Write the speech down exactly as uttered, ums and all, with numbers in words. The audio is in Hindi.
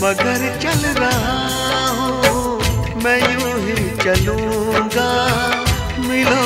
मगर चल रहा हूँ मैं यूं ही चलूंगा, मिलो